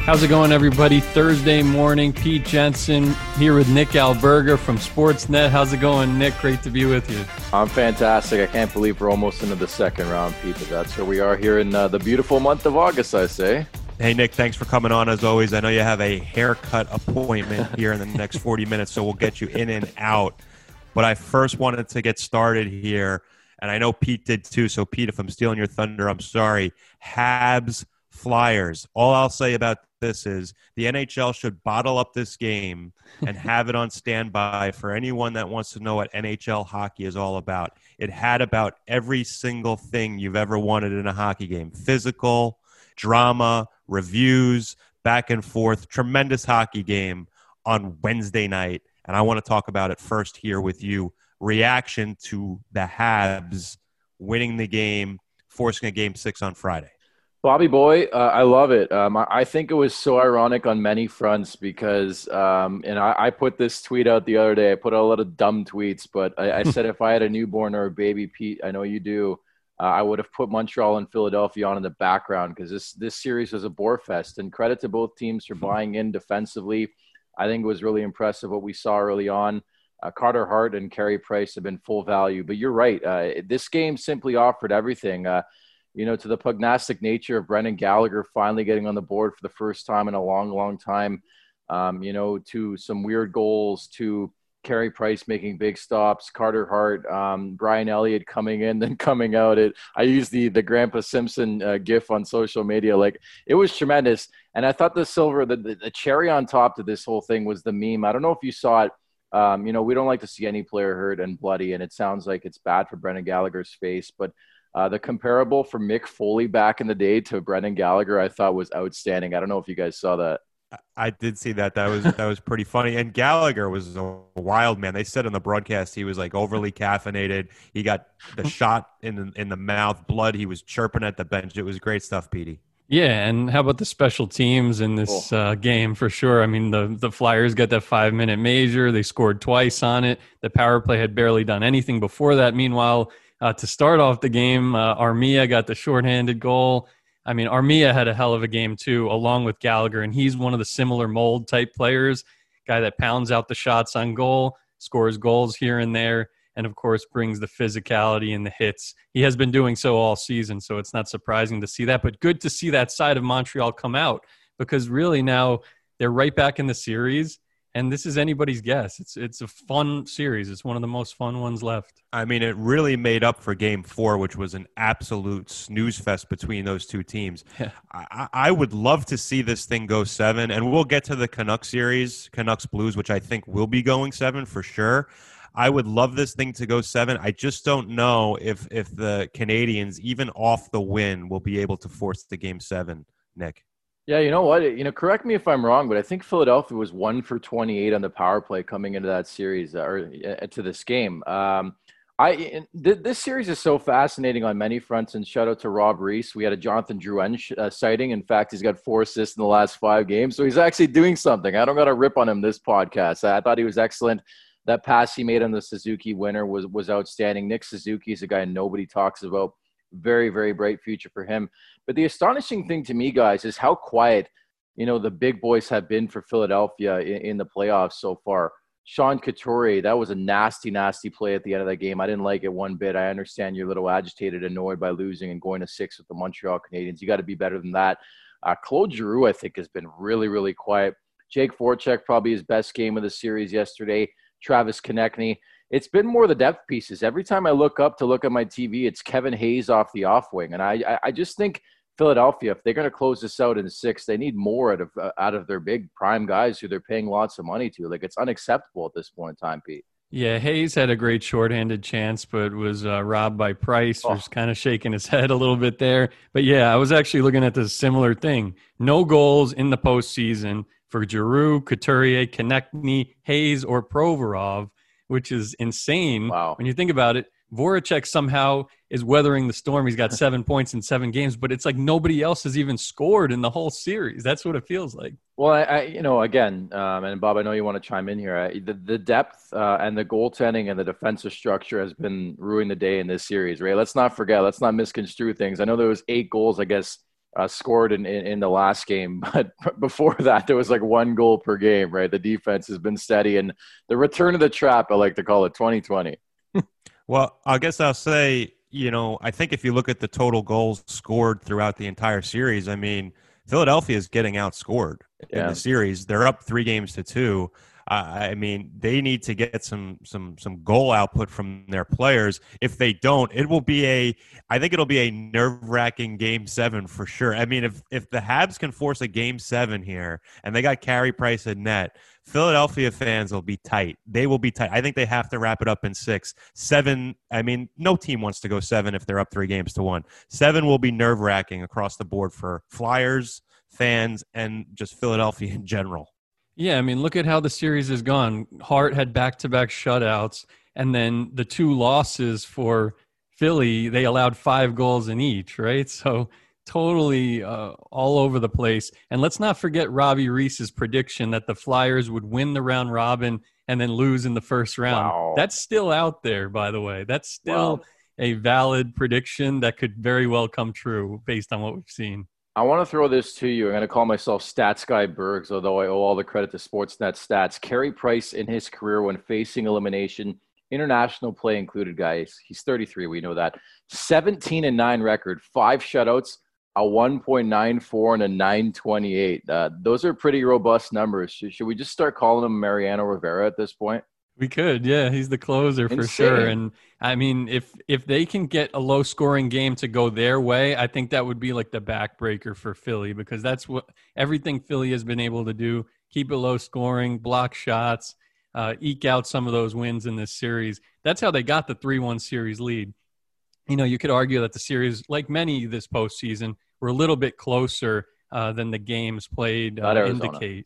How's it going, everybody? Thursday morning, Pete Jensen here with Nick Alberga from Sportsnet. How's it going, Nick? Great to be with you. I'm fantastic. I can't believe we're almost into the second round, Pete, but that's where we are here in the beautiful month of August, I say. Hey, Nick, thanks for coming on as always. I know you have a haircut appointment here in the next 40 minutes, so we'll get you in and out. But I first wanted to get started here, and I know Pete did too, so Pete, if I'm stealing your thunder, I'm sorry. Habs Flyers. All I'll say about this is the NHL should bottle up this game and have it on standby for anyone that wants to know what NHL hockey is all about. It had about every single thing you've ever wanted in a hockey game. Physical, drama, reviews, back and forth. Tremendous hockey game on Wednesday night. And I want to talk about it first here with you. Reaction to the Habs winning the game, forcing a Game 6 on Friday. Bobby boy, I love it. I think it was so ironic on many fronts because, and I put this tweet out the other day. I put out a lot of dumb tweets, but I said if I had a newborn or a baby, Pete, I know you do, I would have put Montreal and Philadelphia on in the background because this series was a bore fest. And credit to both teams for buying in defensively. I think it was really impressive what we saw early on. Carter Hart and Carey Price have been full value. But you're right. This game simply offered everything. To the pugnastic nature of Brendan Gallagher finally getting on the board for the first time in a long, long time, to some weird goals, to Carey Price making big stops, Carter Hart, Brian Elliott coming in, then coming out. I used the Grandpa Simpson gif on social media. Like, it was tremendous. And I thought the cherry on top to this whole thing was the meme. I don't know if you saw it. We don't like to see any player hurt and bloody, and it sounds like it's bad for Brendan Gallagher's face, but the comparable from Mick Foley back in the day to Brendan Gallagher, I thought was outstanding. I don't know if you guys saw that. I did see that. That was pretty funny. And Gallagher was a wild man. They said on the broadcast he was like overly caffeinated. He got the shot in the mouth, blood. He was chirping at the bench. It was great stuff, Petey. Yeah, and how about the special teams in this game for sure? I mean, the Flyers got that 5-minute major. They scored twice on it. The power play had barely done anything before that. Meanwhile, to start off the game, Armia got the shorthanded goal. I mean, Armia had a hell of a game too, along with Gallagher, and he's one of the similar mold type players, guy that pounds out the shots on goal, scores goals here and there, and of course brings the physicality and the hits. He has been doing so all season, so it's not surprising to see that, but good to see that side of Montreal come out because really now they're right back in the series. And this is anybody's guess. It's a fun series. It's one of the most fun ones left. I mean, it really made up for Game 4, which was an absolute snooze fest between those two teams. Yeah. I would love to see this thing go 7, and we'll get to the Canucks series, Canucks Blues, which I think will be going 7 for sure. I would love this thing to go 7. I just don't know if the Canadians, even off the win, will be able to force the Game 7, Nick. Yeah, you know what? Correct me if I'm wrong, but I think Philadelphia was 1 for 28 on the power play coming into that series or to this game. This series is so fascinating on many fronts, and shout out to Rob Reese. We had a Jonathan Drouin sighting. In fact, he's got 4 assists in the last 5 games, so he's actually doing something. I don't got to rip on him this podcast. I thought he was excellent. That pass he made on the Suzuki winner was outstanding. Nick Suzuki is a guy nobody talks about. Very, very bright future for him. But the astonishing thing to me, guys, is how quiet, the big boys have been for Philadelphia in the playoffs so far. Sean Couturier, that was a nasty, nasty play at the end of that game. I didn't like it one bit. I understand you're a little agitated, annoyed by losing and going to 6 with the Montreal Canadiens. You got to be better than that. Claude Giroux, I think, has been really, really quiet. Jake Voracek, probably his best game of the series yesterday. Travis Konechny. It's been more the depth pieces. Every time I look up to look at my TV, it's Kevin Hayes off the off wing. And I just think Philadelphia, if they're going to close this out in 6, they need more out of their big prime guys who they're paying lots of money to. Like, it's unacceptable at this point in time, Pete. Yeah, Hayes had a great shorthanded chance, but was robbed by Price, who's kind of shaking his head a little bit there. But yeah, I was actually looking at this similar thing. No goals in the postseason for Giroux, Couturier, Konechny, Hayes, or Provorov, which is insane. Wow. When you think about it. Voracek somehow is weathering the storm. He's got 7 points in 7 games, but it's like nobody else has even scored in the whole series. That's what it feels like. Well, again, and Bob, I know you want to chime in here. The depth and the goaltending and the defensive structure has been ruining the day in this series, right? Let's not forget. Let's not misconstrue things. I know there was 8 goals, I guess, scored in the last game. But before that, there was like 1 goal per game, right? The defense has been steady. And the return of the trap, I like to call it 2020. Well, I guess I'll say, I think if you look at the total goals scored throughout the entire series, I mean, Philadelphia is getting outscored in the series. They're up 3-2. I mean, they need to get some goal output from their players. If they don't, I think it'll be a nerve-wracking Game 7 for sure. I mean, if the Habs can force a Game 7 here, and they got Carey Price in net, Philadelphia fans will be tight. They will be tight. I think they have to wrap it up in 6. 7, I mean, no team wants to go 7 if they're up 3-1. 7 will be nerve-wracking across the board for Flyers, fans, and just Philadelphia in general. Yeah, I mean, look at how the series has gone. Hart had back-to-back shutouts, and then the 2 losses for Philly, they allowed 5 goals in each, right? So totally all over the place. And let's not forget Robbie Reese's prediction that the Flyers would win the round robin and then lose in the first round. Wow. That's still out there, by the way. That's still a valid prediction that could very well come true based on what we've seen. I want to throw this to you. I'm going to call myself Stats Guy Bergs, although I owe all the credit to Sportsnet Stats. Carey Price in his career when facing elimination, international play included, guys. He's 33. We know that. 17-9 record, 5 shutouts, a 1.94 and a 928. Those are pretty robust numbers. Should we just start calling him Mariano Rivera at this point? We could, yeah. He's the closer for sure. And I mean, if they can get a low scoring game to go their way, I think that would be like the backbreaker for Philly, because that's what everything Philly has been able to do. Keep it low scoring, block shots, eke out some of those wins in this series. That's how they got the 3-1 series lead. You could argue that the series, like many this postseason, were a little bit closer than the games played indicate.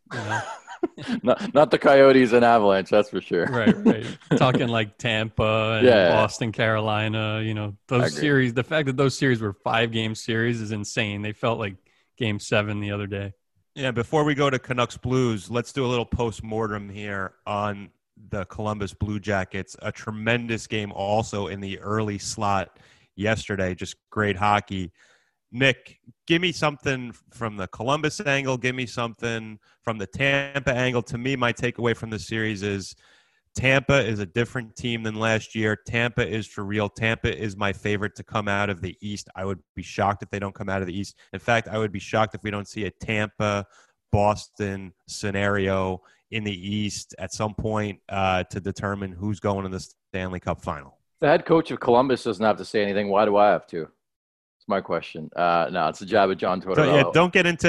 Not the Coyotes and Avalanche, that's for sure. Right. Talking like Tampa and Boston, Carolina, those series. The fact that those series were 5-game series is insane. They felt like Game 7 the other day. Yeah, before we go to Canucks Blues, let's do a little post-mortem here on the Columbus Blue Jackets. A tremendous game also in the early slot yesterday. Just great hockey. Nick, give me something from the Columbus angle. Give me something from the Tampa angle. To me, my takeaway from the series is Tampa is a different team than last year. Tampa is for real. Tampa is my favorite to come out of the East. I would be shocked if they don't come out of the East. In fact, I would be shocked if we don't see a Tampa-Boston scenario in the East at some point to determine who's going to the Stanley Cup final. The head coach of Columbus doesn't have to say anything. Why do I have to? My question. No, it's a jab at John Tortorella. Don't get into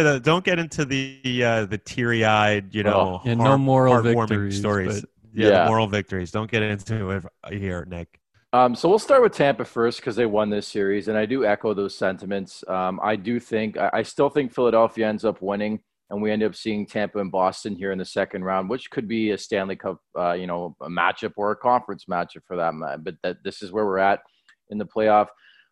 the teary-eyed, no moral victories stories. The moral victories. Don't get into it here, Nick. So we'll start with Tampa first because they won this series, and I do echo those sentiments. I still think Philadelphia ends up winning, and we end up seeing Tampa and Boston here in the second round, which could be a Stanley Cup, a matchup or a conference matchup for that. But this is where we're at in the playoff.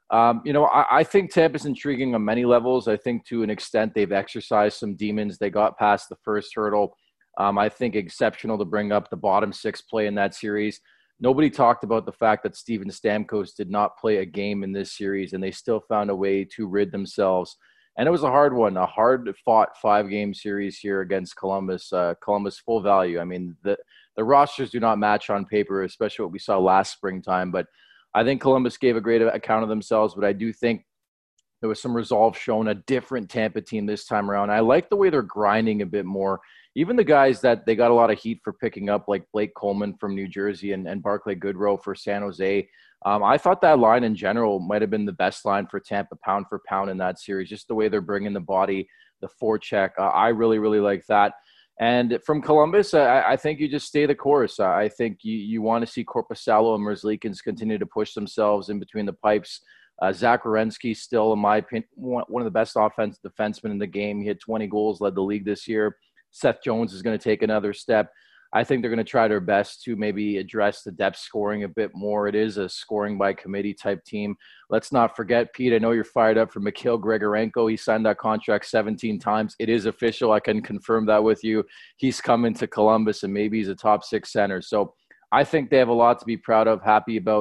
I think Tampa's intriguing on many levels. I think to an extent they've exercised some demons. They got past the first hurdle. I think exceptional to bring up the bottom 6 play in that series. Nobody talked about the fact that Steven Stamkos did not play a game in this series, and they still found a way to rid themselves. And it was a hard one, a hard-fought 5-game series here against Columbus. Columbus full value. I mean, the rosters do not match on paper, especially what we saw last springtime, but I think Columbus gave a great account of themselves, but I do think there was some resolve shown, a different Tampa team this time around. I like the way they're grinding a bit more. Even the guys that they got a lot of heat for picking up, like Blake Coleman from New Jersey and Barclay Goodrow for San Jose. I thought that line in general might have been the best line for Tampa pound for pound in that series, just the way they're bringing the body, the forecheck. I really, really like that. And from Columbus, I think you just stay the course. I think you want to see Korpisalo and Merzlikins continue to push themselves in between the pipes. Zach Werenski still, in my opinion, one of the best offensive defensemen in the game. He had 20 goals, led the league this year. Seth Jones is going to take another step. I think they're going to try their best to maybe address the depth scoring a bit more. It is a scoring by committee type team. Let's not forget, Pete, I know you're fired up for Mikhail Grigorenko. He signed that contract 17 times. It is official. I can confirm that with you. He's coming to Columbus, and maybe he's a top 6 center. So I think they have a lot to be proud of, happy about.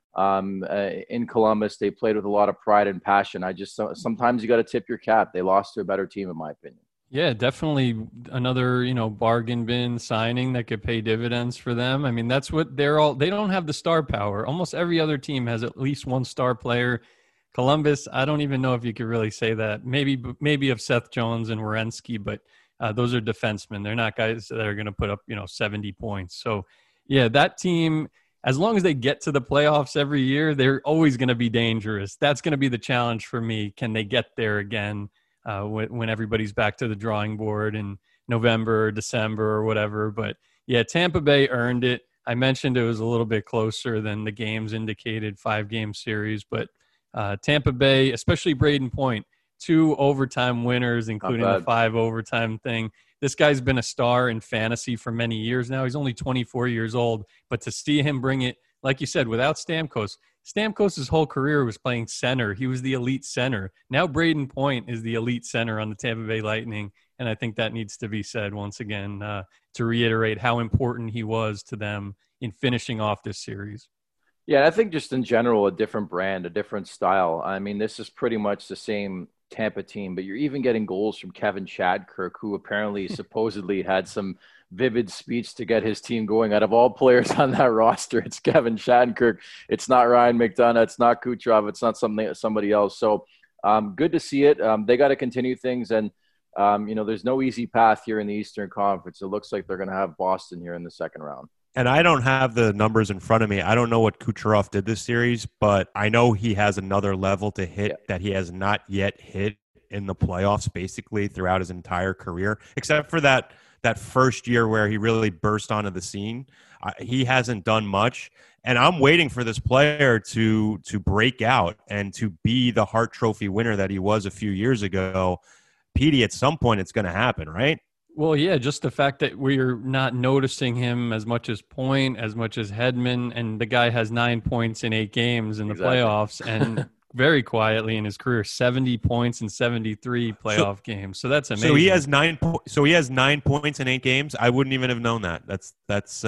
in Columbus. They played with a lot of pride and passion. Sometimes you got to tip your cap. They lost to a better team, in my opinion. Yeah, definitely another, bargain bin signing that could pay dividends for them. I mean, that's what they don't have the star power. Almost every other team has at least one star player. Columbus, I don't even know if you could really say that. Maybe of Seth Jones and Werenski, but those are defensemen. They're not guys that are going to put up, 70 points. So, yeah, that team, as long as they get to the playoffs every year, they're always going to be dangerous. That's going to be the challenge for me. Can they get there again? When everybody's back to the drawing board in November or December or whatever. But yeah, Tampa Bay earned it. I mentioned it was a little bit closer than the games indicated, 5-game series. But Tampa Bay, especially Braden Point, 2 overtime winners, including the 5 overtime thing. This guy's been a star in fantasy for many years now. He's only 24 years old. But to see him bring it, like you said, without Stamkos' whole career was playing center. He was the elite center. Now Braden Point is the elite center on the Tampa Bay Lightning, and I think that needs to be said once again to reiterate how important he was to them in finishing off this series. Yeah, I think just in general, a different brand, a different style. I mean, this is pretty much the same Tampa team, but you're even getting goals from Kevin Shattenkirk, who apparently supposedly had some vivid speech to get his team going. Out of all players on that roster, it's Kevin Shattenkirk. It's not Ryan McDonough. It's not Kucherov. It's not somebody else. So good to see it. They got to continue things. And, there's no easy path here in the Eastern Conference. It looks like they're going to have Boston here in the second round. And I don't have the numbers in front of me. I don't know what Kucherov did this series, but I know he has another level to hit that he has not yet hit in the playoffs basically throughout his entire career, except for that first year where he really burst onto the scene. He hasn't done much, and I'm waiting for this player to break out and to be the Hart Trophy winner that he was a few years ago. Petey, at some point it's going to happen, right? Well, yeah, just the fact that we're not noticing him as much as Point, as much as Hedman, and the guy has 9 points in 8 games in the playoffs, and very quietly in his career, 70 points in 73 playoff games. So that's amazing. So he has 9 points in 8 games. I wouldn't even have known that. That's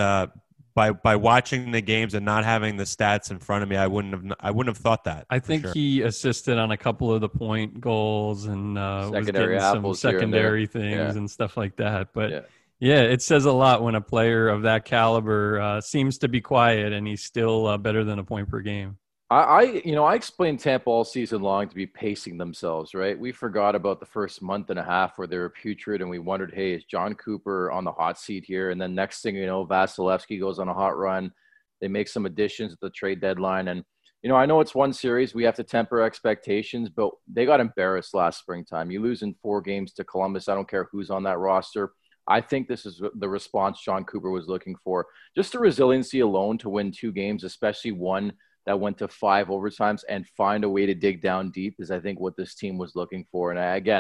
by watching the games and not having the stats in front of me, I wouldn't have thought that. I think he assisted on a couple of the point goals and was getting some secondary things and stuff like that. But yeah, it says a lot when a player of that caliber seems to be quiet and he's still better than a point per game. I explained Tampa all season long to be pacing themselves, right? We forgot about the first month and a half where they were putrid, and we wondered, hey, is John Cooper on the hot seat here? And then next thing you know, Vasilevsky goes on a hot run. They make some additions at the trade deadline. And, I know it's one series. We have to temper expectations, but they got embarrassed last springtime. You lose in 4 games to Columbus. I don't care who's on that roster. I think this is the response John Cooper was looking for. Just the resiliency alone to win 2 games, especially one that went to 5 overtimes, and find a way to dig down deep is, I think, what this team was looking for. And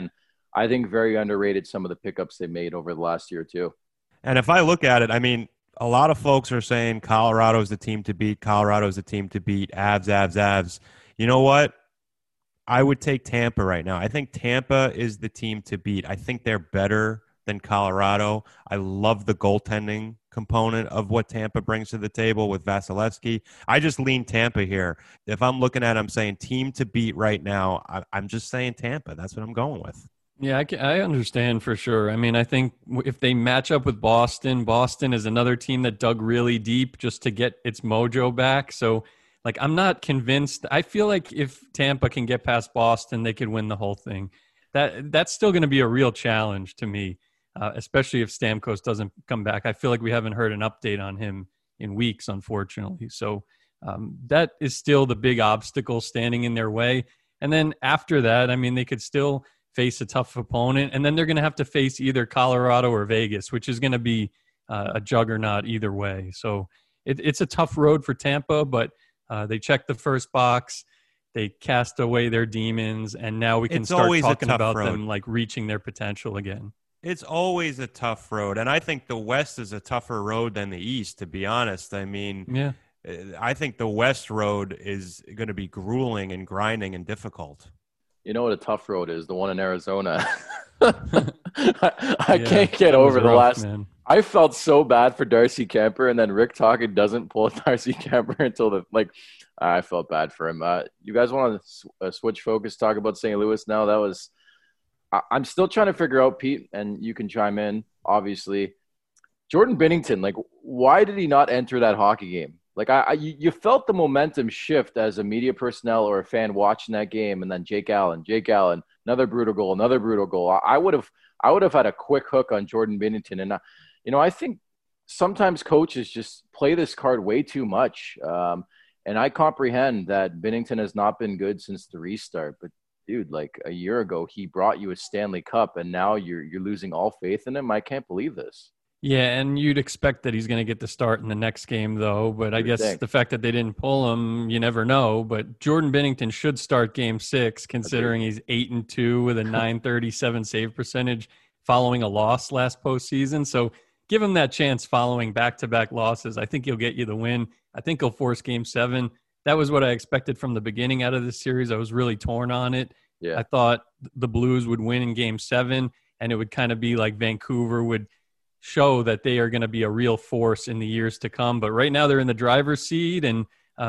I think very underrated some of the pickups they made over the last year too. And if I look at it, I mean, a lot of folks are saying Colorado's the team to beat. Colorado's the team to beat. Avs. You know what? I would take Tampa right now. I think Tampa is the team to beat. I think they're better than Colorado. I love the goaltending component of what Tampa brings to the table with Vasilevsky. I just lean Tampa here. If I'm looking at it, I'm saying team to beat right now. I'm just saying Tampa. That's what I'm going with. Yeah, I understand for sure. I mean, I think if they match up with Boston is another team that dug really deep just to get its mojo back. So, I'm not convinced. I feel like if Tampa can get past Boston, they could win the whole thing. That's still going to be a real challenge to me. Especially if Stamkos doesn't come back. I feel like we haven't heard an update on him in weeks, unfortunately. So that is still the big obstacle standing in their way. And then after that, I mean, they could still face a tough opponent. And then they're going to have to face either Colorado or Vegas, which is going to be a juggernaut either way. So it's a tough road for Tampa, but they checked the first box. They cast away their demons. And now we can start talking about them reaching their potential again. It's always a tough road, and I think the West is a tougher road than the East, to be honest. I mean, I think the West road is going to be grueling and grinding and difficult. You know what a tough road is? The one in Arizona. I can't get over the last – I felt so bad for Darcy Kemper, and then Rick Tocchet doesn't pull Darcy Kemper until I felt bad for him. You guys want to switch focus, talk about St. Louis now? I'm still trying to figure out, Pete, and you can chime in, obviously. Jordan Binnington, like, why did he not enter that hockey game? Like, you felt the momentum shift as a media personnel or a fan watching that game, and then Jake Allen, another brutal goal. I would have had a quick hook on Jordan Binnington, and I think sometimes coaches just play this card way too much. And I comprehend that Binnington has not been good since the restart, but dude, like a year ago, he brought you a Stanley Cup, and now you're losing all faith in him. I can't believe this. Yeah, and you'd expect that he's going to get the start in the next game, though. But I guess the fact that they didn't pull him, you never know. But Jordan Binnington should start Game 6, considering he's 8-2 with a .937 save percentage following a loss last postseason. So give him that chance following back-to-back losses. I think he'll get you the win. I think he'll force Game 7. That was what I expected from the beginning out of this series. I was really torn on it. Yeah. I thought the Blues would win in Game 7, and it would kind of be like Vancouver would show that they are going to be a real force in the years to come. But right now they're in the driver's seat, and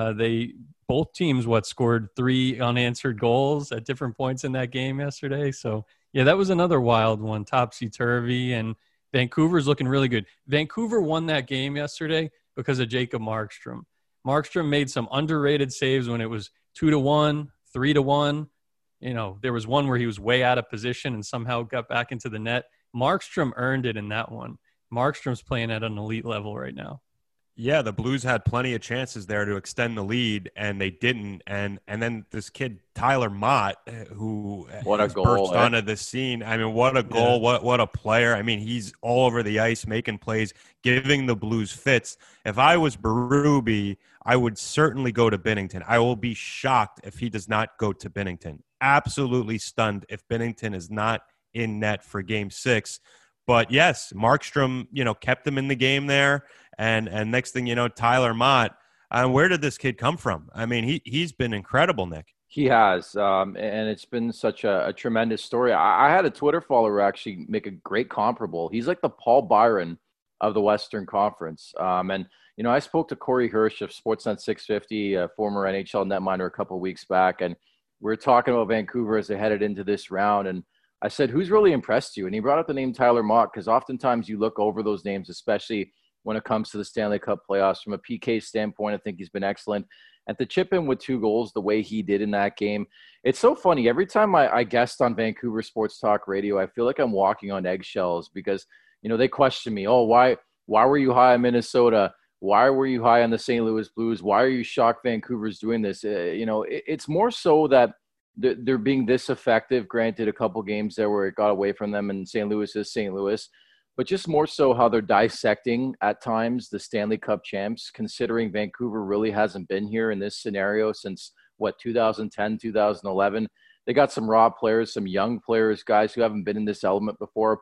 both teams scored 3 unanswered goals at different points in that game yesterday. So yeah, that was another wild one, topsy-turvy, and Vancouver's looking really good. Vancouver won that game yesterday because of Jacob Markstrom. Markstrom made some underrated saves when it was 2-1, 3-1. There was one where he was way out of position and somehow got back into the net. Markstrom earned it in that one. Markstrom's playing at an elite level right now. Yeah, the Blues had plenty of chances there to extend the lead, and they didn't. And then this kid, Tyler Mott, who burst onto the scene. I mean, what a goal, what a player. I mean, he's all over the ice, making plays, giving the Blues fits. If I was Berube, I would certainly go to Binnington. I will be shocked if he does not go to Binnington. Absolutely stunned if Binnington is not in net for Game 6. But yes, Markstrom, kept him in the game there. And next thing you know, Tyler Mott. Where did this kid come from? I mean, he's been incredible, Nick. He has, and it's been such a tremendous story. I had a Twitter follower actually make a great comparable. He's like the Paul Byron of the Western Conference. And I spoke to Corey Hirsch of Sportsnet 650, a former NHL netminder, a couple of weeks back, and we were talking about Vancouver as they headed into this round. And I said, who's really impressed you? And he brought up the name Tyler Mott, because oftentimes you look over those names, especially when it comes to the Stanley Cup playoffs. From a PK standpoint, I think he's been excellent. And to chip in with 2 goals the way he did in that game, it's so funny. Every time I guest on Vancouver Sports Talk Radio, I feel like I'm walking on eggshells because, they question me, why were you high on Minnesota? Why were you high on the St. Louis Blues? Why are you shocked Vancouver's doing this? It's more so that they're being this effective. Granted, a couple games there where it got away from them, and St. Louis is St. Louis. But just more so how they're dissecting at times the Stanley Cup champs, considering Vancouver really hasn't been here in this scenario since, 2010, 2011. They got some raw players, some young players, guys who haven't been in this element before.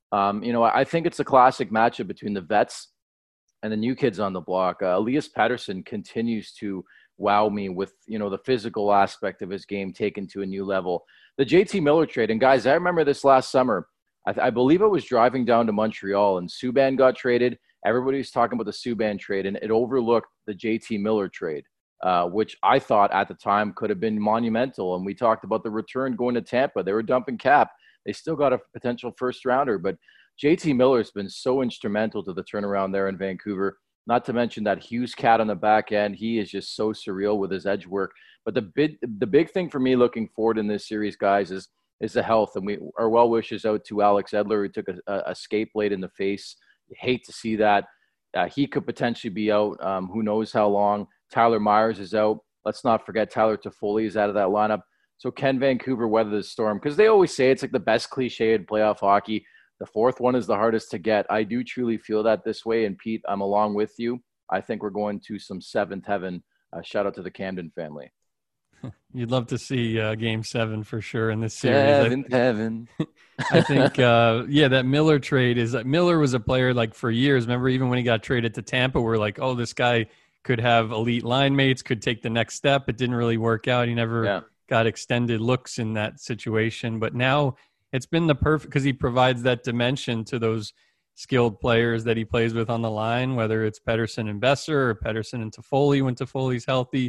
I think it's a classic matchup between the vets and the new kids on the block. Elias Pettersson continues to wow me with, the physical aspect of his game taken to a new level. The JT Miller trade, and guys, I remember this last summer. I believe I was driving down to Montreal and Subban got traded. Everybody was talking about the Subban trade, and it overlooked the JT Miller trade, which I thought at the time could have been monumental. And we talked about the return going to Tampa. They were dumping cap. They still got a potential first rounder, but JT Miller has been so instrumental to the turnaround there in Vancouver. Not to mention that Hughes cat on the back end. He is just so surreal with his edge work. But the big thing for me looking forward in this series, guys, is the health. And our well wishes out to Alex Edler, who took a skate blade in the face. You hate to see that. He could potentially be out. Who knows how long. Tyler Myers is out. Let's not forget Tyler Toffoli is out of that lineup. So can Vancouver weather the storm? Because they always say it's like the best cliche in playoff hockey. The 4th one is the hardest to get. I do truly feel that this way. And Pete, I'm along with you. I think we're going to some 7th heaven. Shout out to the Camden family. You'd love to see Game 7 for sure in this series. 7th heaven. I think, that Miller trade is – Miller was a player like for years. Remember, even when he got traded to Tampa, we're like, oh, this guy could have elite line mates, could take the next step. It didn't really work out. He never got extended looks in that situation. But now it's been the perfect – because he provides that dimension to those skilled players that he plays with on the line, whether it's Pettersson and Besser or Pettersson and Toffoli when Toffoli's healthy.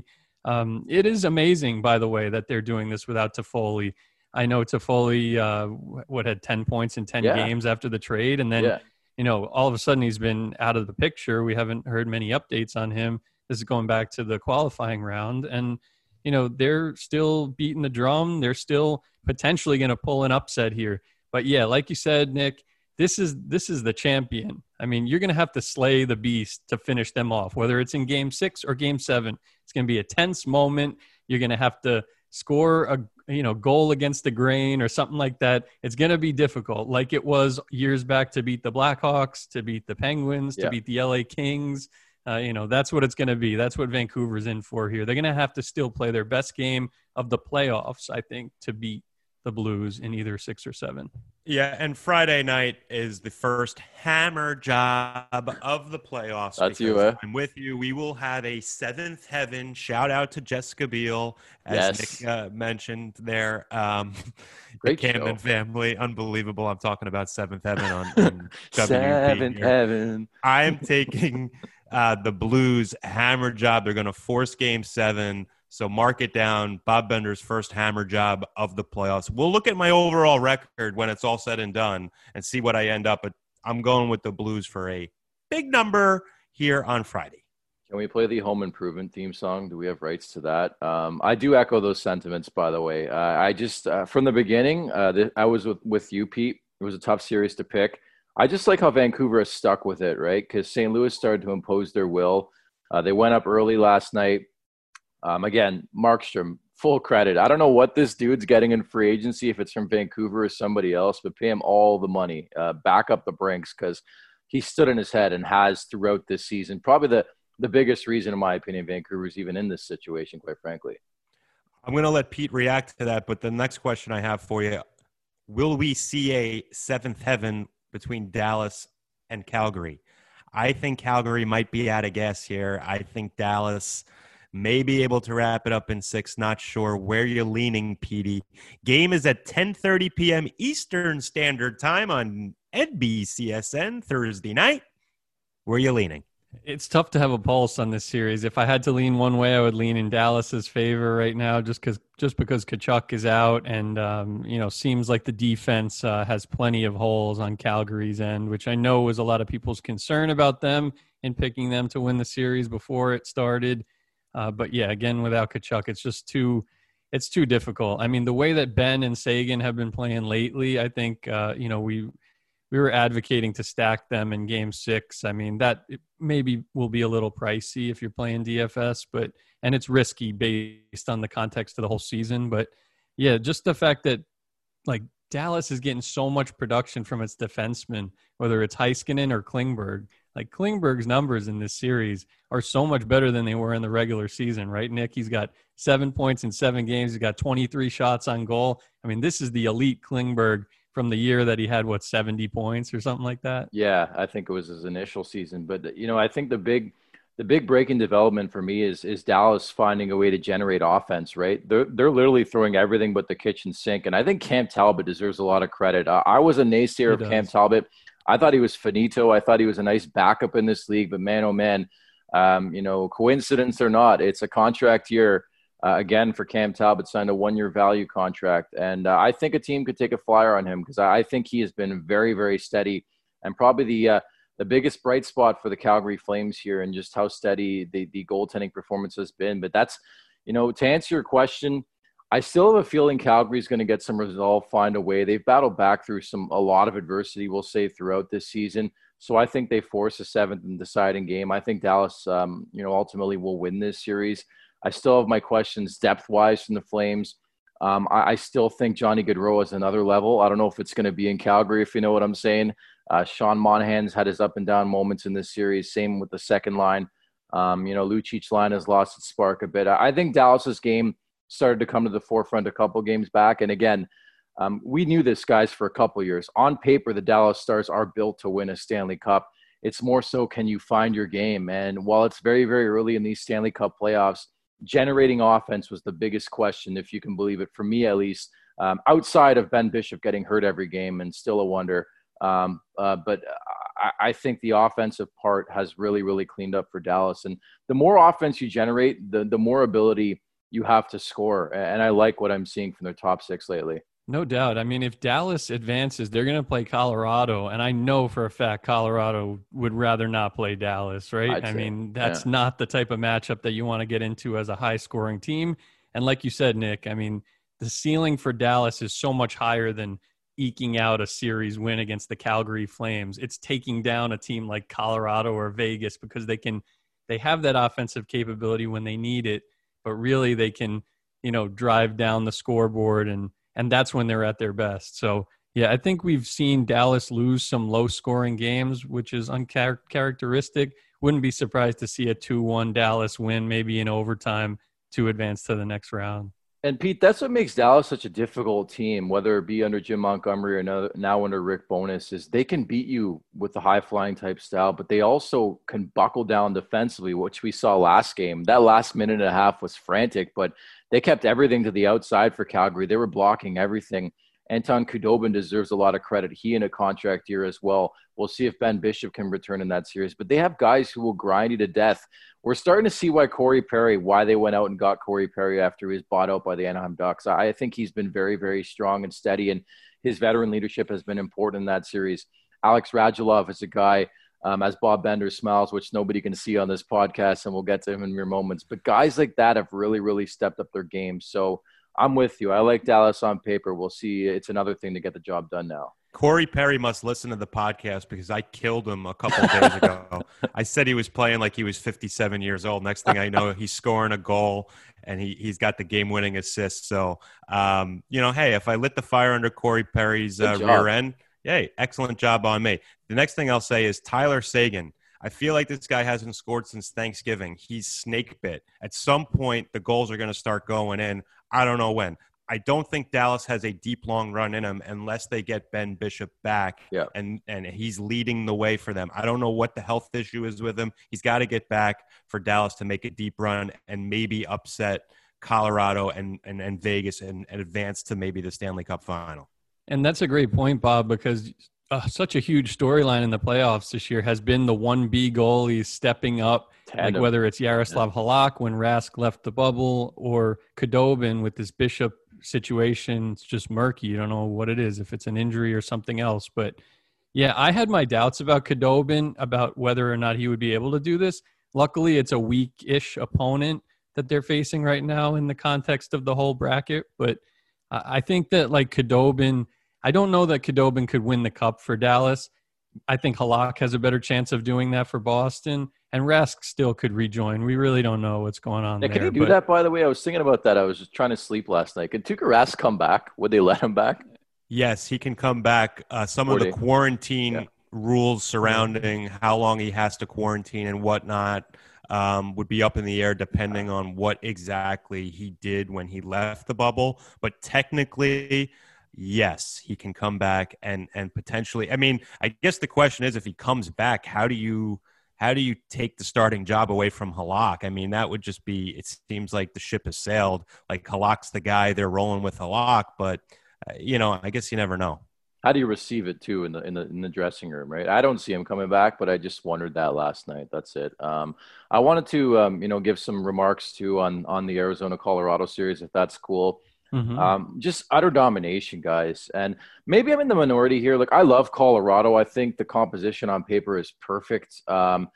It is amazing, by the way, that they're doing this without Toffoli. I know Toffoli, had 10 points in 10 games after the trade. And then, all of a sudden he's been out of the picture. We haven't heard many updates on him. This is going back to the qualifying round. And, they're still beating the drum. They're still potentially going to pull an upset here. But yeah, like you said, Nick, this is the champion. I mean, you're going to have to slay the beast to finish them off, whether it's in game 6 or game 7. It's going to be a tense moment. You're going to have to score a goal against the grain or something like that. It's going to be difficult, like it was years back to beat the Blackhawks, to beat the Penguins, to beat the LA Kings. That's what it's going to be. That's what Vancouver's in for here. They're going to have to still play their best game of the playoffs, I think, to beat the Blues in either 6 or 7. Yeah, and Friday night is the first hammer job of the playoffs. That's you, eh? I'm with you. We will have a seventh heaven. Shout out to Jessica Biel, as Nick mentioned there. Great the Camden show. Family, unbelievable. I'm talking about seventh heaven on Seventh WP heaven. I am taking the Blues hammer job. They're going to force Game 7. So mark it down. Bob Bender's first hammer job of the playoffs. We'll look at my overall record when it's all said and done and see what I end up. But I'm going with the Blues for a big number here on Friday. Can we play the Home Improvement theme song? Do we have rights to that? I do echo those sentiments, by the way. I just, from the beginning, I was with you, Pete. It was a tough series to pick. I just like how Vancouver has stuck with it, right? Because St. Louis started to impose their will. They went up early last night. Again, Markstrom, full credit. I don't know what this dude's getting in free agency, if it's from Vancouver or somebody else, but pay him all the money. Back up the Brinks, because he stood in his head and has throughout this season. Probably the biggest reason, in my opinion, Vancouver's even in this situation, quite frankly. I'm going to let Pete react to that, but the next question I have for you, will we see a seventh heaven between Dallas and Calgary? I think Calgary might be out of gas here. I think Dallas may be able to wrap it up in 6. Not sure where you're leaning, Petey. Game is at 10:30 p.m. Eastern Standard Time on NBCSN Thursday night. Where are you leaning? It's tough to have a pulse on this series. If I had to lean one way, I would lean in Dallas's favor right now, just because Tkachuk is out, and seems like the defense has plenty of holes on Calgary's end, which I know was a lot of people's concern about them in picking them to win the series before it started. But yeah, again, without Tkachuk, it's just too difficult. I mean, the way that Ben and Sagan have been playing lately, I think, we were advocating to stack them in Game 6. I mean, that maybe will be a little pricey if you're playing DFS, and it's risky based on the context of the whole season. But yeah, just the fact that like Dallas is getting so much production from its defensemen, whether it's Heiskanen or Klingberg. Like Klingberg's numbers in this series are so much better than they were in the regular season, right, Nick? He's got 7 points in 7 games. He's got 23 shots on goal. I mean, this is the elite Klingberg from the year that he had, 70 points or something like that? Yeah, I think it was his initial season. But, I think the big break in development for me is Dallas finding a way to generate offense, right? They're literally throwing everything but the kitchen sink. And I think Cam Talbot deserves a lot of credit. I was a naysayer of Cam Talbot. I thought he was finito. I thought he was a nice backup in this league. But, man, oh, man, coincidence or not, it's a contract year. Again, for Cam Talbot, signed a 1-year value contract. And I think a team could take a flyer on him, because I think he has been very, very steady, and probably the biggest bright spot for the Calgary Flames here, and just how steady the goaltending performance has been. But that's, to answer your question, I still have a feeling Calgary's going to get some resolve, find a way. They've battled back through a lot of adversity, we'll say, throughout this season. So I think they force a 7th and deciding game. I think Dallas, ultimately will win this series. I still have my questions depth-wise from the Flames. I still think Johnny Gaudreau is another level. I don't know if it's going to be in Calgary, if you know what I'm saying. Sean Monahan's had his up-and-down moments in this series. Same with the second line. Lucic's line has lost its spark a bit. I think Dallas's game started to come to the forefront a couple games back. And again, we knew this, guys, for a couple years. On paper, the Dallas Stars are built to win a Stanley Cup. It's more so, can you find your game? And while it's very, very early in these Stanley Cup playoffs, generating offense was the biggest question, if you can believe it, for me at least, outside of Ben Bishop getting hurt every game and still a wonder. But I think the offensive part has really, really cleaned up for Dallas. And the more offense you generate, the more ability you have to score. And I like what I'm seeing from their top six lately. No doubt. I mean, if Dallas advances, they're going to play Colorado. And I know for a fact Colorado would rather not play Dallas, right? I mean, that's not the type of matchup that you want to get into as a high-scoring team. And like you said, Nick, I mean, the ceiling for Dallas is so much higher than eking out a series win against the Calgary Flames. It's taking down a team like Colorado or Vegas because they have that offensive capability when they need it, but really they can, drive down the scoreboard and that's when they're at their best. So, yeah, I think we've seen Dallas lose some low-scoring games, which is uncharacteristic. Wouldn't be surprised to see a 2-1 Dallas win, maybe in overtime, to advance to the next round. And Pete, that's what makes Dallas such a difficult team, whether it be under Jim Montgomery or now under Rick Bowness, is they can beat you with the high-flying type style, but they also can buckle down defensively, which we saw last game. That last minute and a half was frantic, but they kept everything to the outside for Calgary. They were blocking everything. Anton Khudobin deserves a lot of credit. He in a contract year as well. We'll see if Ben Bishop can return in that series. But they have guys who will grind you to death. We're starting to see why they went out and got Corey Perry after he was bought out by the Anaheim Ducks. I think he's been very, very strong and steady, and his veteran leadership has been important in that series. Alex Radulov is a guy, as Bob Bender smiles, which nobody can see on this podcast, and we'll get to him in mere moments. But guys like that have really, really stepped up their game. So I'm with you. I like Dallas on paper. We'll see. It's another thing to get the job done now. Corey Perry must listen to the podcast because I killed him a couple of days ago. I said he was playing like he was 57 years old. Next thing I know, he's scoring a goal and he's got the game-winning assist. So, hey, if I lit the fire under Corey Perry's rear end, hey, excellent job on me. The next thing I'll say is Tyler Seguin. I feel like this guy hasn't scored since Thanksgiving. He's snake bit. At some point, the goals are going to start going in. I don't know when. I don't think Dallas has a deep, long run in him unless they get Ben Bishop back, and he's leading the way for them. I don't know what the health issue is with him. He's got to get back for Dallas to make a deep run and maybe upset Colorado and Vegas and advance to maybe the Stanley Cup final. And that's a great point, Bob, because such a huge storyline in the playoffs this year has been the 1B goalies stepping up, like whether it's Yaroslav Halak when Rask left the bubble or Khudobin with this Bishop situation. It's just murky. You don't know what it is, if it's an injury or something else. But yeah, I had my doubts about Khudobin, about whether or not he would be able to do this. Luckily, it's a weak-ish opponent that they're facing right now in the context of the whole bracket. But I think that like Khudobin, I don't know that Khudobin could win the cup for Dallas. I think Halak has a better chance of doing that for Boston, and Rask still could rejoin. We really don't know what's going on there. Can he do that, by the way? I was thinking about that. I was just trying to sleep last night. Could Tuukka Rask come back? Would they let him back? Yes, he can come back. Some of the quarantine rules surrounding how long he has to quarantine and whatnot would be up in the air depending on what exactly he did when he left the bubble. But technically, yes, he can come back and potentially. I mean, I guess the question is, if he comes back, how do you take the starting job away from Halak? I mean, that would just be. It seems like the ship has sailed. Like Halak's the guy, they're rolling with Halak, but I guess you never know. How do you receive it too in the dressing room, right? I don't see him coming back, but I just wondered that last night. That's it. I wanted to give some remarks too on the Arizona Colorado series, if that's cool. Mm-hmm. Just utter domination, guys. And maybe I'm in the minority here. Like, I love Colorado. I think the composition on paper is perfect. Nazem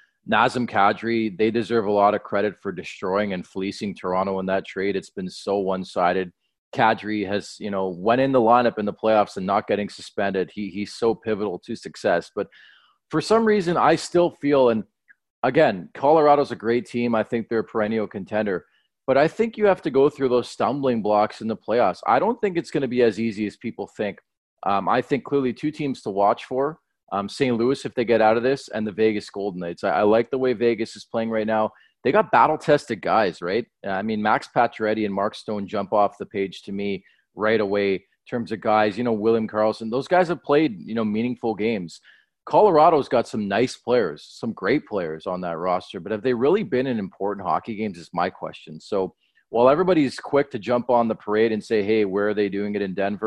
Kadri, they deserve a lot of credit for destroying and fleecing Toronto in that trade. It's been so one-sided. Kadri has, went in the lineup in the playoffs and not getting suspended. He's so pivotal to success. But for some reason, I still feel, and again, Colorado's a great team. I think they're a perennial contender. But I think you have to go through those stumbling blocks in the playoffs. I don't think it's going to be as easy as people think. I think clearly two teams to watch for, St. Louis if they get out of this, and the Vegas Golden Knights. I like the way Vegas is playing right now. They got battle-tested guys, right? I mean, Max Pacioretty and Mark Stone jump off the page to me right away in terms of guys. William Karlsson. Those guys have played, meaningful games. Colorado's got some nice players, some great players on that roster, but have they really been in important hockey games is my question. So while everybody's quick to jump on the parade and say, hey, where are they doing it in Denver?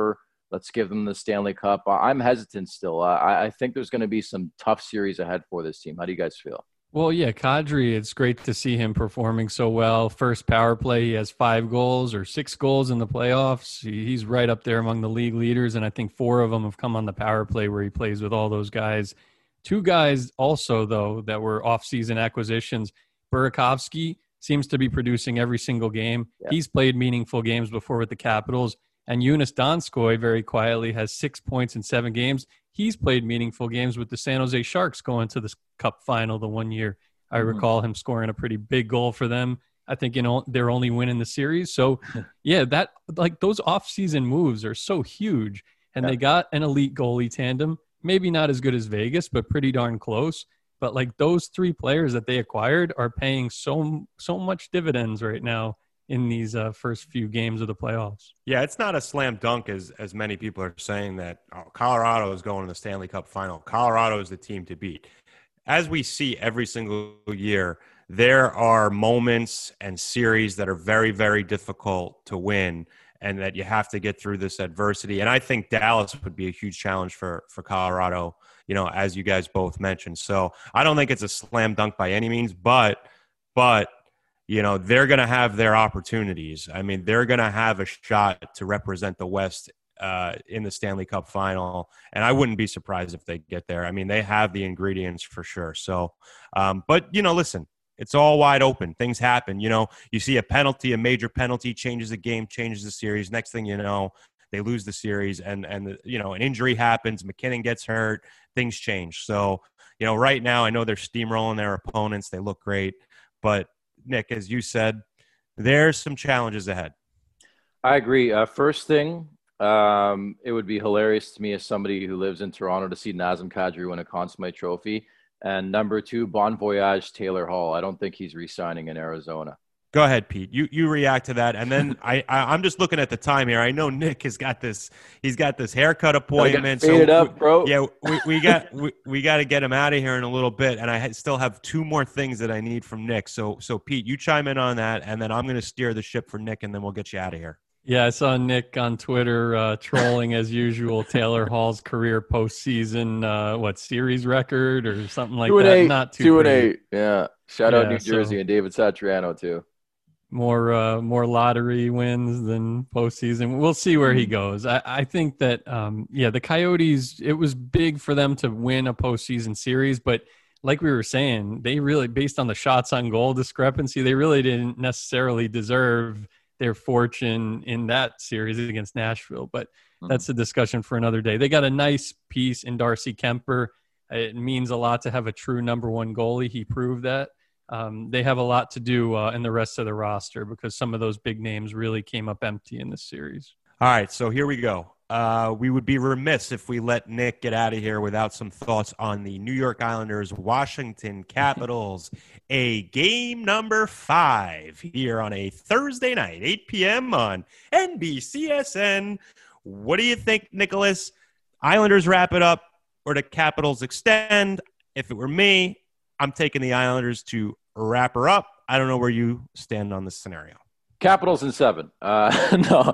Let's give them the Stanley Cup. I'm hesitant still. I think there's going to be some tough series ahead for this team. How do you guys feel? Well, yeah, Kadri, it's great to see him performing so well. First power play, he has 5 goals or 6 goals in the playoffs. He's right up there among the league leaders, and I think 4 of them have come on the power play where he plays with all those guys. 2 guys also, though, that were off-season acquisitions. Burakovsky seems to be producing every single game. Yeah. He's played meaningful games before with the Capitals. And Joonas Donskoi, very quietly, has 6 points in 7 games. He's played meaningful games with the San Jose Sharks going to the Cup final the one year. I recall him scoring a pretty big goal for them. I think, they're only winning the series. So, yeah, those off-season moves are so huge. And they got an elite goalie tandem. Maybe not as good as Vegas, but pretty darn close. But, those 3 players that they acquired are paying so much dividends right now in these first few games of the playoffs. Yeah, it's not a slam dunk as many people are saying that Colorado is going to the Stanley Cup final. Colorado is the team to beat. As we see every single year, there are moments and series that are very, very difficult to win and that you have to get through this adversity. And I think Dallas would be a huge challenge for Colorado, as you guys both mentioned. So I don't think it's a slam dunk by any means, but they're going to have their opportunities. I mean, they're going to have a shot to represent the West in the Stanley Cup final. And I wouldn't be surprised if they get there. I mean, they have the ingredients for sure. So, but, listen, it's all wide open. Things happen. You see a major penalty changes the game, changes the series. Next thing you know, they lose the series and an injury happens. McKinnon gets hurt. Things change. So, right now, I know they're steamrolling their opponents. They look great. But, Nick, as you said, there's some challenges ahead. I agree. First thing, it would be hilarious to me as somebody who lives in Toronto to see Nazem Kadri win a Conn Smythe Trophy. And number 2, bon voyage, Taylor Hall. I don't think he's re-signing in Arizona. Go ahead, Pete. You react to that, and then I'm just looking at the time here. I know Nick has got this. He's got this haircut appointment. Fade it up, bro. Yeah, we got to get him out of here in a little bit, and I still have 2 more things that I need from Nick. So Pete, you chime in on that, and then I'm going to steer the ship for Nick, and then we'll get you out of here. Yeah, I saw Nick on Twitter trolling as usual Taylor Hall's career postseason series record or something like that. 2-8, not 2-8. Yeah. Shout out New Jersey and David Satriano too. More lottery wins than postseason. We'll see where he goes. I think that the Coyotes, it was big for them to win a postseason series, but like we were saying, they really, based on the shots on goal discrepancy, they really didn't necessarily deserve their fortune in that series against Nashville. But that's a discussion for another day. They got a nice piece in Darcy Kemper. It means a lot to have a true number 1 goalie. He proved that. They have a lot to do in the rest of the roster because some of those big names really came up empty in this series. All right, so here we go. We would be remiss if we let Nick get out of here without some thoughts on the New York Islanders, Washington Capitals, a game number 5 here on a Thursday night, 8 p.m. on NBCSN. What do you think, Nicholas? Islanders wrap it up or the Capitals extend? If it were me, I'm taking the Islanders to wrap her up. I don't know where you stand on this scenario. Capitals in 7. No,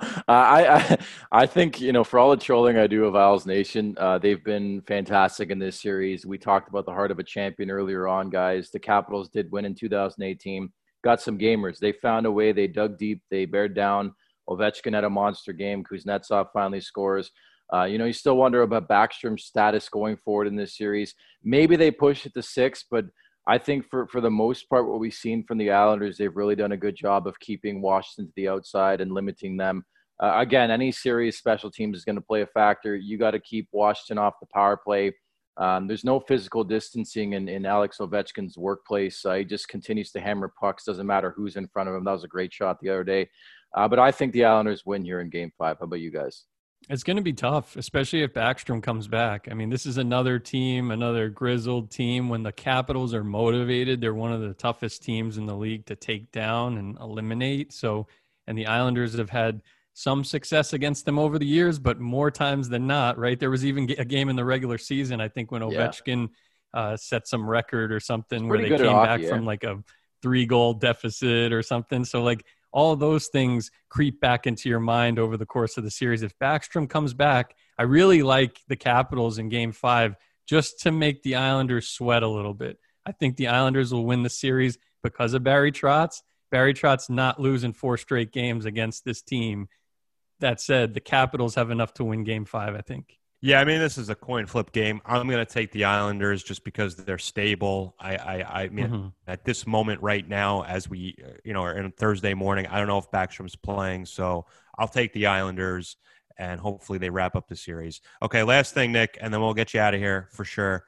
I think, for all the trolling I do of Isles Nation, they've been fantastic in this series. We talked about the heart of a champion earlier on, guys. The Capitals did win in 2018, got some gamers. They found a way. They dug deep. They bared down. Ovechkin had a monster game. Kuznetsov finally scores. You still wonder about Backstrom's status going forward in this series. Maybe they push it to 6, but I think for the most part, what we've seen from the Islanders, they've really done a good job of keeping Washington to the outside and limiting them. Again, any series, special teams is going to play a factor. You got to keep Washington off the power play. There's no physical distancing in Alex Ovechkin's workplace. He just continues to hammer pucks. Doesn't matter who's in front of him. That was a great shot the other day. But I think the Islanders win here in Game 5. How about you guys? It's going to be tough, especially if Backstrom comes back. I mean, this is another team, another grizzled team. When the Capitals are motivated, they're one of the toughest teams in the league to take down and eliminate. And the Islanders have had some success against them over the years, but more times than not, right? There was even a game in the regular season, I think, when Ovechkin set some record or something where they came back from like a 3-goal deficit or something. So all of those things creep back into your mind over the course of the series. If Backstrom comes back, I really like the Capitals in Game 5 just to make the Islanders sweat a little bit. I think the Islanders will win the series because of Barry Trotz. Barry Trotz not losing 4 straight games against this team. That said, the Capitals have enough to win Game 5, I think. Yeah, I mean, this is a coin flip game. I'm going to take the Islanders just because they're stable. I mean, at this moment right now, as we, are in Thursday morning, I don't know if Backstrom's playing, so I'll take the Islanders, and hopefully they wrap up the series. Okay, last thing, Nick, and then we'll get you out of here for sure.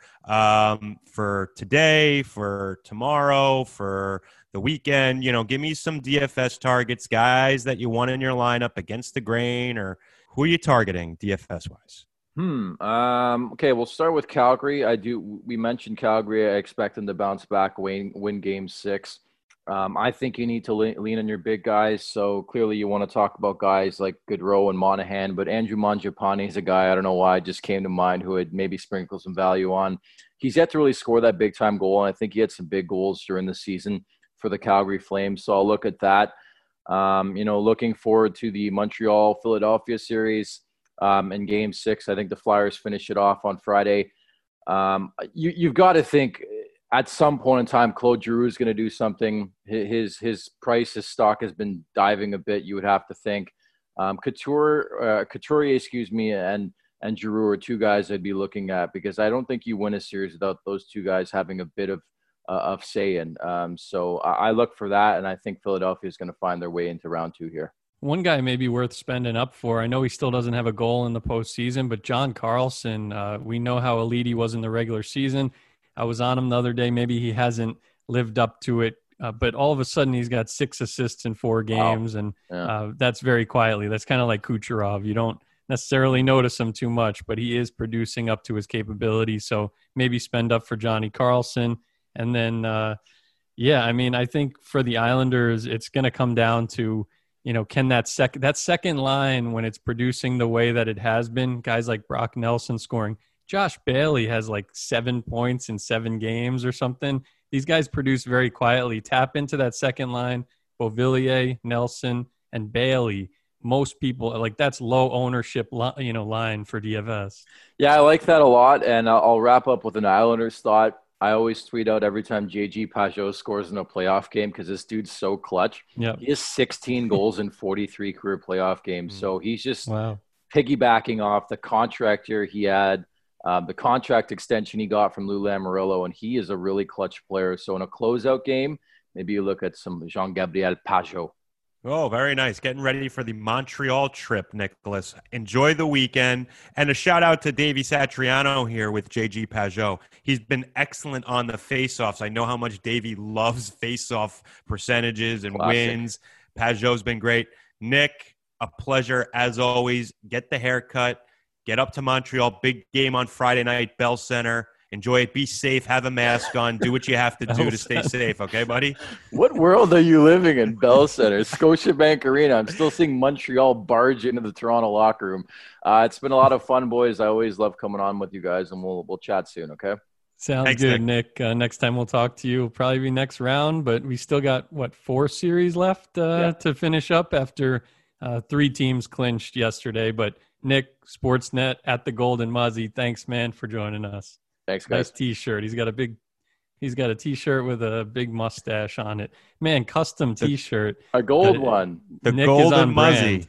For today, for tomorrow, for the weekend, give me some DFS targets, guys that you want in your lineup against the grain, or who are you targeting DFS-wise? Okay, we'll start with Calgary. We mentioned Calgary. I expect them to bounce back, win Game 6. I think you need to lean on your big guys. So clearly you want to talk about guys like Gaudreau and Monahan, but Andrew Mangiapane is a guy, I don't know why, just came to mind who had maybe sprinkled some value on. He's yet to really score that big time goal, and I think he had some big goals during the season for the Calgary Flames. So I'll look at that. Looking forward to the Montreal-Philadelphia series. In Game 6, I think the Flyers finish it off on Friday. You've got to think at some point in time, Claude Giroux is going to do something. His stock has been diving a bit. You would have to think Couturier, and Giroux are 2 guys I'd be looking at, because I don't think you win a series without those 2 guys having a bit of say in. So I look for that, and I think Philadelphia is going to find their way into round 2 here. One guy may be worth spending up for. I know he still doesn't have a goal in the postseason, but John Carlson, we know how elite he was in the regular season. I was on him the other day. Maybe he hasn't lived up to it, but all of a sudden he's got 6 assists in 4 games, and that's very quietly. That's kind of like Kucherov. You don't necessarily notice him too much, but he is producing up to his capability. So maybe spend up for Johnny Carlson. And then, I think for the Islanders, it's going to come down to, can that second line, when it's producing the way that it has been, guys like Brock Nelson scoring, Josh Bailey has like 7 points in 7 games or something. These guys produce very quietly. Tap into that second line, Beauvillier, Nelson, and Bailey. Most people that's low ownership, line for DFS. Yeah, I like that a lot. And I'll wrap up with an Islanders thought. I always tweet out every time JG Pajot scores in a playoff game, because this dude's so clutch. Yep. He has 16 goals in 43 career playoff games. So he's just piggybacking off the contract year he had, the contract extension he got from Lou Lamoriello, and he is a really clutch player. So in a closeout game, maybe you look at some Jean-Gabriel Pajot. Oh, very nice. Getting ready for the Montreal trip, Nicholas. Enjoy the weekend. And a shout out to Davey Satriano here with JG Pajot. He's been excellent on the faceoffs. I know how much Davey loves faceoff percentages and wins. Pajot's been great. Nick, a pleasure as always. Get the haircut. Get up to Montreal. Big game on Friday night, Bell Center. Enjoy it. Be safe. Have a mask on. Do what you have to do to stay safe. Okay, buddy? What world are you living in, Bell Center? Scotiabank Arena. I'm still seeing Montreal barge into the Toronto locker room. It's been a lot of fun, boys. I always love coming on with you guys, and we'll chat soon, okay? Sounds Thanks, good, Nick. Next time we'll talk to you. It'll probably be next round, but we still got, 4 series left to finish up after 3 teams clinched yesterday. But Nick, Sportsnet at the Golden Muzzy, thanks, man, for joining us. Thanks, guys. Nice T-shirt. He's got a T-shirt with a big mustache on it. Man, custom T-shirt. A gold one. The Nick Golden Muzzy.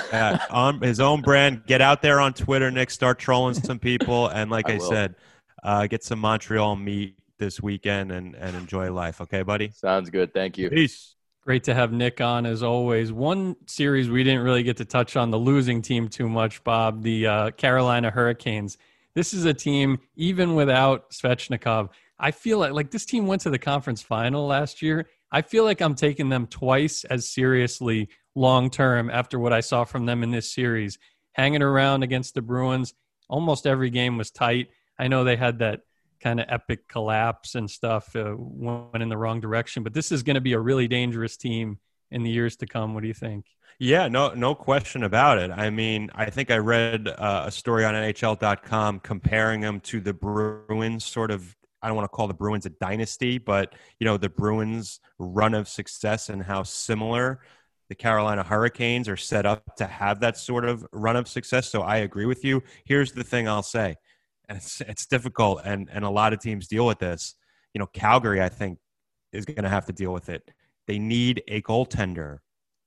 On his own brand. Get out there on Twitter, Nick. Start trolling some people. And like I said, get some Montreal meat this weekend and enjoy life. Okay, buddy? Sounds good. Thank you. Peace. Great to have Nick on as always. One series we didn't really get to touch on, the losing team too much, Bob, the Carolina Hurricanes. This is a team, even without Svechnikov, I feel like this team went to the conference final last year. I feel like I'm taking them twice as seriously long-term after what I saw from them in this series. Hanging around against the Bruins, almost every game was tight. I know they had that kind of epic collapse and stuff, went in the wrong direction, but this is going to be a really dangerous team in the years to come. What do you think? Yeah, no question about it. I mean, I think I read a story on NHL.com comparing them to the Bruins, sort of. I don't want to call the Bruins a dynasty, but the Bruins' run of success and how similar the Carolina Hurricanes are set up to have that sort of run of success. So I agree with you. Here's the thing I'll say, and it's difficult, and a lot of teams deal with this. Calgary, I think, is going to have to deal with it. They need a goaltender.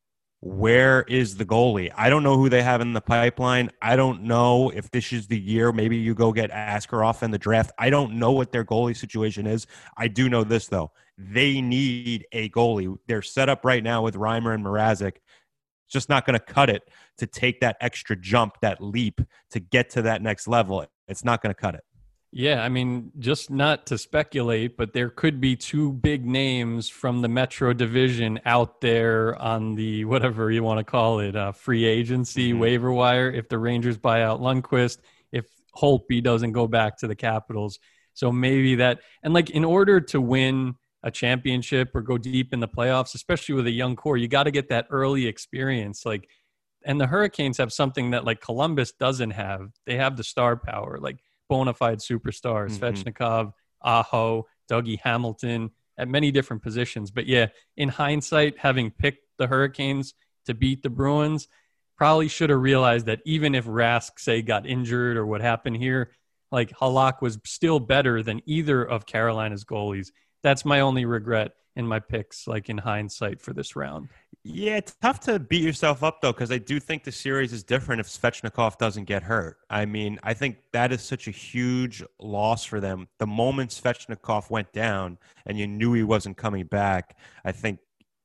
Where is the goalie? I don't know who they have in the pipeline. I don't know if this is the year. Maybe you go get Askarov in the draft. I don't know what their goalie situation is. I do know this, though. They need a goalie. They're set up right now with Reimer and Mrazek. It's just not going to cut it to take that extra jump, that leap to get to that next level. It's not going to cut it. Yeah, I mean, just not to speculate, but there could be two big names from the Metro Division out there on the, whatever you want to call it, free agency waiver wire if the Rangers buy out Lundqvist, if Holtby doesn't go back to the Capitals. So maybe that, and like in order to win a championship or go deep in the playoffs, especially with a young core, you got to get that early experience. Like, and the Hurricanes have something that like Columbus doesn't have. They have the star power, like bona fide superstars, Svechnikov, Aho, Dougie Hamilton at many different positions. But yeah, in hindsight, having picked the Hurricanes to beat the Bruins, probably should have realized that even if Rask, say, got injured or what happened here, like Halak was still better than either of Carolina's goalies. That's my only regret in my picks, like in hindsight for this round. Yeah, it's tough to beat yourself up, though, because I do think the series is different if Svechnikov doesn't get hurt. I mean, I think that is such a huge loss for them. The moment Svechnikov went down and you knew he wasn't coming back, I think,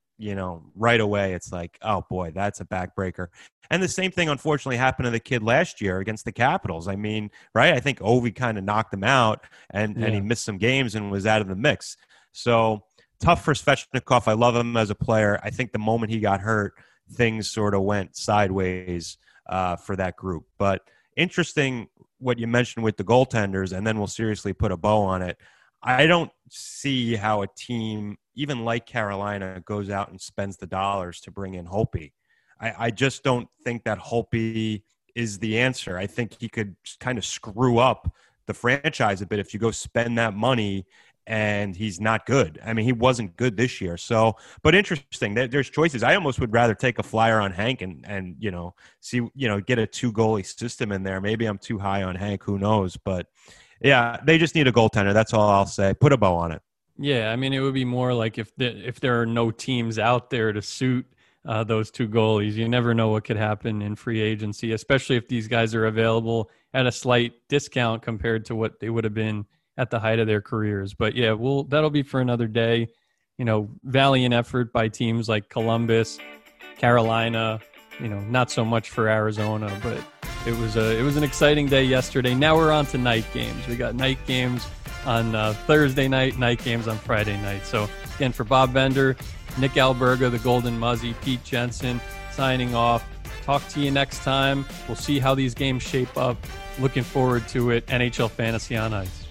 right away it's like, oh, boy, that's a backbreaker. And the same thing, unfortunately, happened to the kid last year against the Capitals. I mean, right, I think Ovi kind of knocked him out and he missed some games and was out of the mix. So tough for Svechnikov. I love him as a player. I think the moment he got hurt, things sort of went sideways for that group. But interesting what you mentioned with the goaltenders, and then we'll seriously put a bow on it. I don't see how a team, even like Carolina, goes out and spends the dollars to bring in Holtby. I just don't think that Holtby is the answer. I think he could kind of screw up the franchise a bit if you go spend that money and he's not good. I mean, he wasn't good this year. So, but interesting. There's choices. I almost would rather take a flyer on Hank and see, get a 2-goalie system in there. Maybe I'm too high on Hank. Who knows? But, yeah, they just need a goaltender. That's all I'll say. Put a bow on it. Yeah, I mean, it would be more like if there are no teams out there to suit those 2 goalies. You never know what could happen in free agency, especially if these guys are available at a slight discount compared to what they would have been at the height of their careers. But yeah, that'll be for another day. Valiant effort by teams like Columbus, Carolina, not so much for Arizona, but it was an exciting day yesterday. Now we're on to night games. We got night games on Thursday night games on Friday night. So again, for Bob Bender, Nick Alberga, the Golden Muzzy, Pete Jensen signing off. Talk to you next time. We'll see how these games shape up. Looking forward to it. NHL Fantasy on Ice.